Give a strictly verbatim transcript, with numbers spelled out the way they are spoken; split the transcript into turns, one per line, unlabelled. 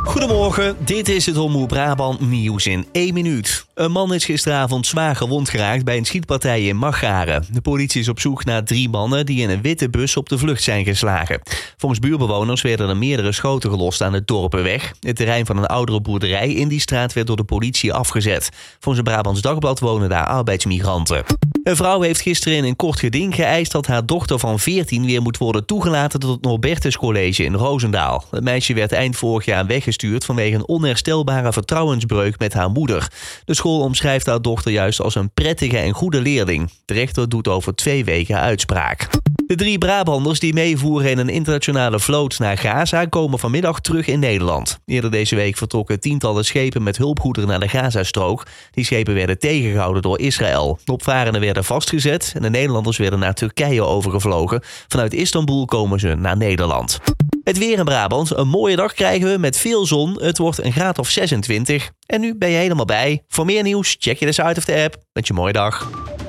Goedemorgen, dit is het Omroep Brabant nieuws in één minuut. Een man is gisteravond zwaar gewond geraakt bij een schietpartij in Magaren. De politie is op zoek naar drie mannen die in een witte bus op de vlucht zijn geslagen. Volgens buurbewoners werden er meerdere schoten gelost aan de Dorpenweg. Het terrein van een oudere boerderij in die straat werd door de politie afgezet. Volgens het Brabants Dagblad wonen daar arbeidsmigranten. Een vrouw heeft gisteren in een kort geding geëist dat haar dochter van veertien weer moet worden toegelaten tot het Norbertus College in Roosendaal. Het meisje werd eind vorig jaar weggestuurd vanwege een onherstelbare vertrouwensbreuk met haar moeder. De school omschrijft haar dochter juist als een prettige en goede leerling. De rechter doet over twee weken uitspraak. De drie Brabanders die meevoeren in een internationale vloot naar Gaza komen vanmiddag terug in Nederland. Eerder deze week vertrokken tientallen schepen met hulpgoederen naar de Gazastrook. Die schepen werden tegengehouden door Israël. De opvarenden werden vastgezet en de Nederlanders werden naar Turkije overgevlogen. Vanuit Istanbul komen ze naar Nederland. Het weer in Brabant. Een mooie dag krijgen we met veel zon. Het wordt een graad of zesentwintig. En nu ben je helemaal bij. Voor meer nieuws check je de site of de app. Met je mooie dag.